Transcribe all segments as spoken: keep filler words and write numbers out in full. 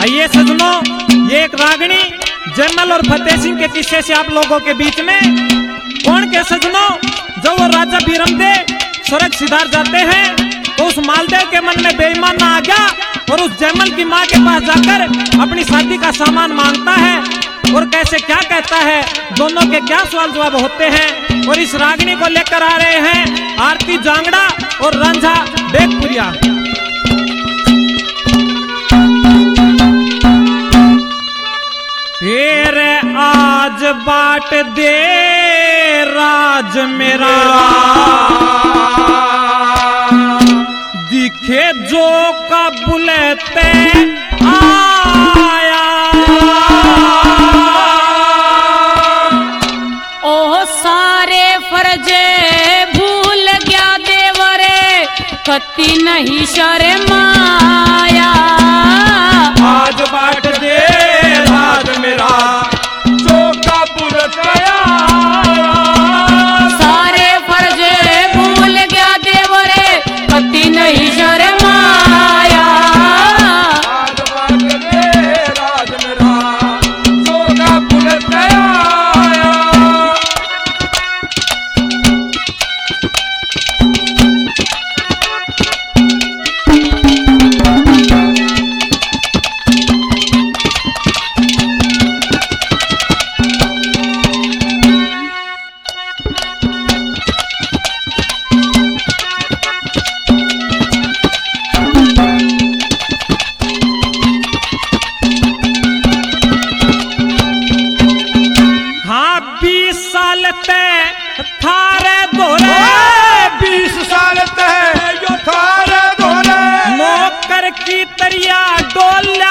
आइए सजनों, ये एक रागनी जयमल और फतेह सिंह के किस्से से आप लोगों के बीच में। कौन के सजनों, जब वो राजा बीरमदेव स्वर्ग सिधार जाते हैं तो उस मालदेव के मन में बेईमान आ गया और उस जयमल की माँ के पास जाकर अपनी शादी का सामान मांगता है और कैसे क्या कहता है, दोनों के क्या सवाल जवाब होते हैं। और इस रागनी को लेकर आ रहे हैं आरती जांगड़ा और रांझा बेगपुरिया। फिर आज बाट दे राज मेरा, दिखे जो का बुलते आया। ओ सारे फर्जे भूल गया देवरे, कति नहीं शर्माया। आज बाट दे राज मेरा, जो का बुलते आया। सारे फर्जे भूल गया देवरे, कति नहीं शर्माया। आज बाट दे राज मेरा, जो का बुलते आया। थारे दोरे बीस साल तय यो थारे दोरे, नौकर की तरिया डोल्या।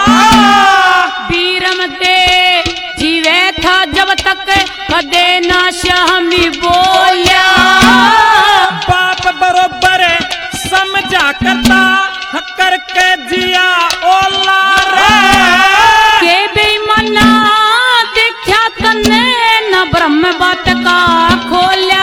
बीरमदेव जीवे था जब तक कदे ना शामी बोल्या। बाप बरोबर समझा करता करके जिया ओला रे। के बेईमाना देखा तने न ब्रह्म बात का खोल्या।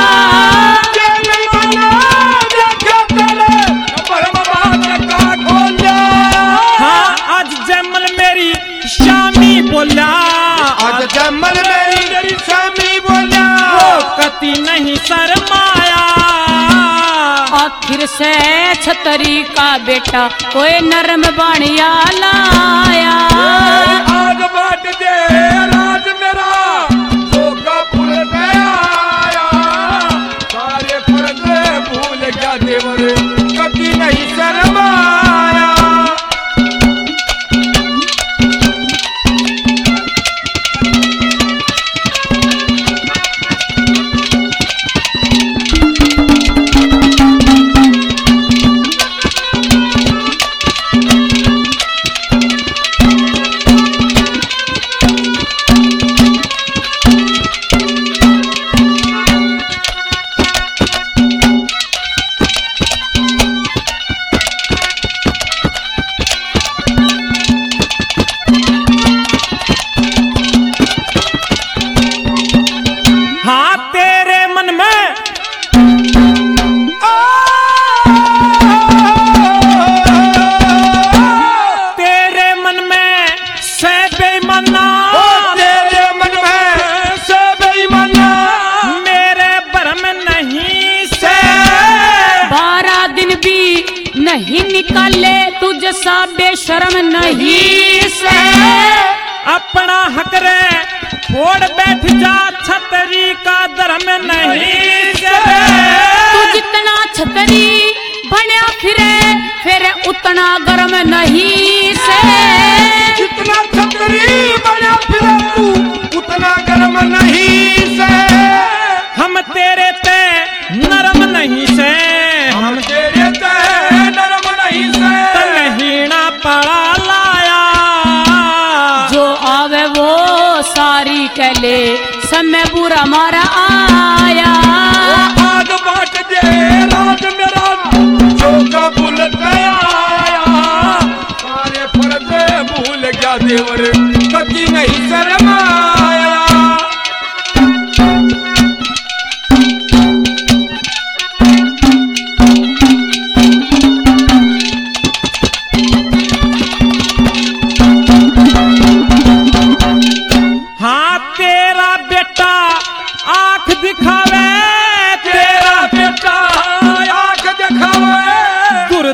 हाँ आज जयमल मेरी शामी बोला, आज जयमल मेरी मेरी शामी बोला। वो कति नहीं शर्माया। आखिर से छतरी का बेटा कोई नरम बाणिया लाया। आज बाट दे राज मेरा, जो का भूल गया। सारे फर्जे भूल गया देवरे, कति नहीं शर्माया। हाँ तेरे मन में तेरे मन में से बेईमाना, तेरे मन में से बेईमाना, मेरे भरम नहीं से। बारह दिन भी नहीं निकाले तुझ सा बेशरम नहीं से। अपना हक रे छोड़ बैठ जा, छतरी का धर्म नहीं से। तू जितना छतरी बना फिरे फिर उतना गर्म नहीं से। जितना छतरी बना फिरे तू उतना गर्म नहीं से। हम तेरे ते नरम नहीं से, हम तेरे ते नरम नहीं से। तलहीना पड़ा लाया। जो आवे वो सारी कहले समय बुरा मारा आया। आज बाट दे राज मेरा, जो का भूल गया। सारे फर्जे भूल गया देवरे, कति नहीं शर्माया।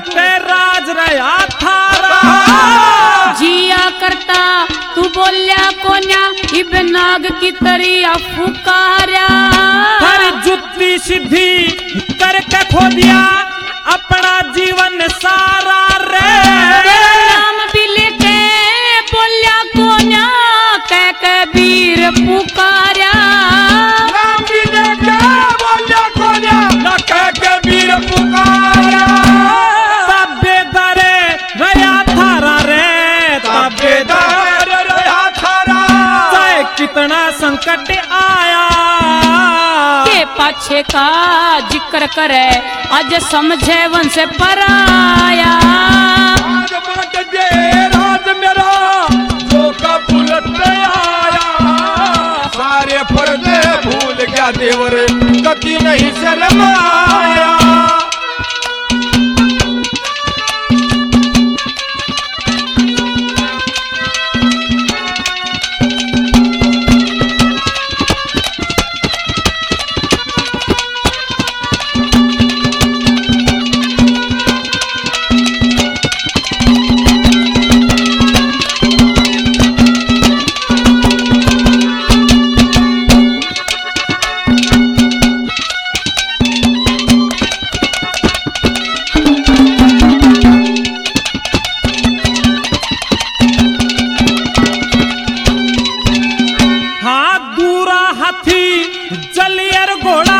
के राज रहा थारा। जिया करता तू बोल्या कोन्या इब नाग की तरिया फुकारा। हर जुत्ती सीधी करके खो दिया अपना जीवन सारा रे। नाम बिल के बोल्या कोन्या कह के वीर पुकारा। नाम बिल के बोल्या कोन्या कह के वीर पुकारा। तबेदारे रया थारा रे, तबेदार रया थारा। चाहे कितना संकट आया के पाछे का जिक्र करे आज समझे वन से पराया। आज बाट दे राज मेरा जो का बुलट आया। सारे पर्दे भूल गया देवर कति नहीं शर्माया। जलियर घोड़ा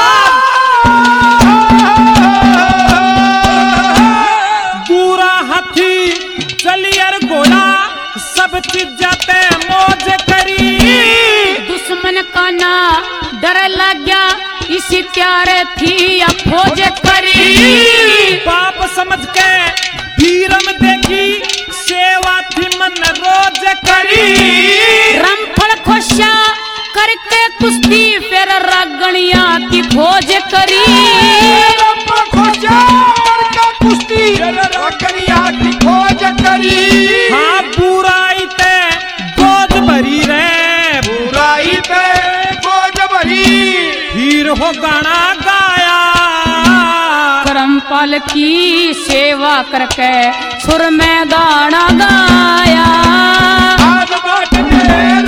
दूरा हाथी जलियर घोड़ा सब चीज जाते मौज करी। दुश्मन का ना डर लग गया इसी प्यारे थी या फौज करी। पाप समझ के वीरम देखी सेवा थी मन रोज करी। रमफल खोशा करके कुश्ती फिर रागणिया की खोज करी। कुश्ती रागणिया की खोज करी। हाँ बुराई ते गोद भरी रे, बुराई ते गोद भरी। हीर हो गाना गाया करमपाल की सेवा करके सुर में गाना गाया। आज बाट